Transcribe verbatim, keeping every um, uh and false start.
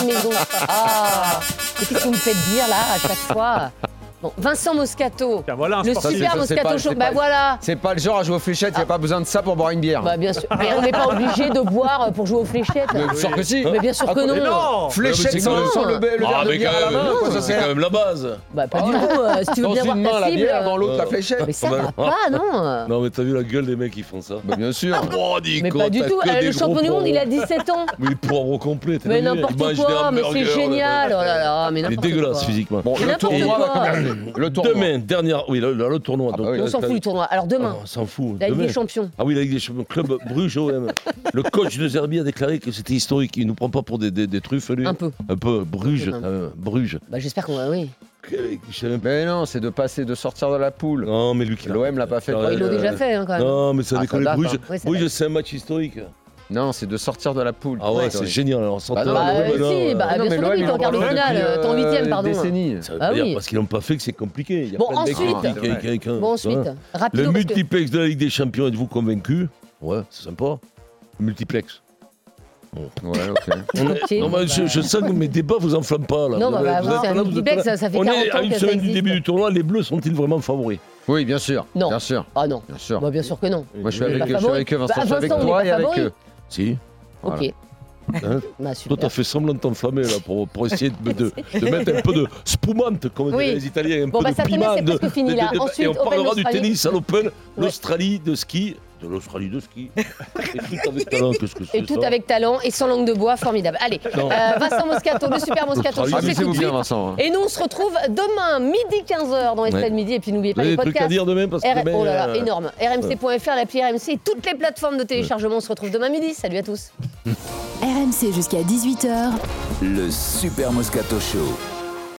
une maison. Ah, et qu'est-ce que vous me faites dire là à chaque fois? Bon, Vincent Moscato, Tiens, voilà un le sportif. super Ça, c'est Moscato pas- Show. c'est Bah pas- voilà. C'est pas le genre à jouer aux fléchettes, il n'y a pas besoin de ça pour boire une bière. Bah bien sûr. Mais on n'est pas obligé de boire pour jouer aux fléchettes. Mais bien sûr que si. Mais bien sûr que Mais non. non. Fléchettes c'est sans, quand sans même- le, le verre Ah, de mais bière quand à la même, main, quoi, ça c'est sert. quand même la base. Bah pas du tout. euh, si tu veux Dans bien une voir main ta la cible. bière, dans euh, l'autre la fléchette. Mais ça Ah, va bah, pas, non. Non, mais t'as vu la gueule des mecs qui font ça? Bah, bien sûr. Oh, dis Mais con, pas du t'as tout. que Euh, des Le gros champion du monde, il a poireaux. dix-sept ans. Mais les poireaux complets. t'as Mais vu, n'importe ils mangent des quoi, mais c'est hamburgers, génial. Oh là là, mais Il est n'importe dégueulasse quoi. physiquement. Bon, Mais le n'importe tournoi va quoi. commencer. Le tournoi. Demain, dernière. Oui, le, le, le tournoi. Ah donc, bah oui. On euh, s'en fout du tournoi. Alors demain, Oh, on s'en fout. la Ligue Demain. des Champions. Ah oui, la Ligue des Champions. Club Bruges O M. Le coach de Zerbi a déclaré que c'était historique. Il ne nous prend pas pour des, des, des truffes, lui. Un peu. Un peu. Bruges. Un peu. euh, Bruges. Bah j'espère qu'on va, oui. Je sais même pas. Mais non, c'est de passer, de sortir de la poule. Non, mais lui qui L'O M l'a pas fait. Ouais, Ils l'ont euh, déjà fait hein, quand même. Non, mais ça Ah, déconne. ça date, Bruges, hein. Ouais, ça Bruges, date. c'est un match historique. Non, c'est de sortir de la poule. Ah ouais, Ouais, c'est ouais. génial. Alors, Bah non, Bah sortir- mais euh, non, si, euh, bah Non, bien mais sûr que l'O M, oui, il t'es en en quart de parle finale, depuis, euh, t'es en huitième, euh, pardon. des décennies. Ça veut Ah dire oui. parce qu'ils n'ont pas fait que c'est compliqué. Il y a Bon, plein de mecs qui- ensuite. qui- qui- qui- qui- Bon ensuite, hein. rapido Le parce que- multiplex de la Ligue des Champions, êtes-vous convaincu? Ouais, c'est sympa. Le multiplex. Ouais, ok. On est- Ok, non, bon, mais je, bah. je sens que mes débats vous enflamment pas là. Non, Vous bah, avez- bah, vous oui, êtes c'est un là, vous êtes multiplex, là. ça- ça fait On quarante est à ans une que ça semaine du existe. début du tournoi. Les Bleus sont-ils vraiment favoris? Oui, bien sûr. Non. Bien sûr. Ah non. Bien sûr. Bah bien sûr que non. Moi, je suis Oui. avec, Pas je suis favori. avec eux, Vincent. Bah, je suis avec Vincent, on toi est et pas avec favori. eux. Si. Ok. Hein Bah Toi, super. t'as fait semblant de t'enflammer là pour, pour essayer de, de, de mettre un peu de spumante, comme Oui. diraient les Italiens, un Bon, peu bah, de ça tenait, piment. c'est de- presque fini, de- là. de- de- Ensuite, et on Open parlera du d'Australie. tennis à l'Open, l'Australie de ski. De l'Australie de ski. Et tout avec talent, qu'est-ce que c'est Et tout ça avec talent et sans langue de bois, formidable. Allez, Non. euh, Vincent Moscato, le super Moscato, je Amusez-vous s'écoute bien, vite. Vincent. hein. Et nous, on se retrouve demain, midi quinze heures dans Estelle Ouais. Midi. Et puis n'oubliez Vous pas avez les des trucs à podcasts. dire demain parce que R- demain, Oh là là, euh, énorme. R M C point F R, l'appli R M C et toutes les plateformes de téléchargement. On se retrouve demain midi. Salut à tous. R M C jusqu'à dix-huit heures. Le Super Moscato Show.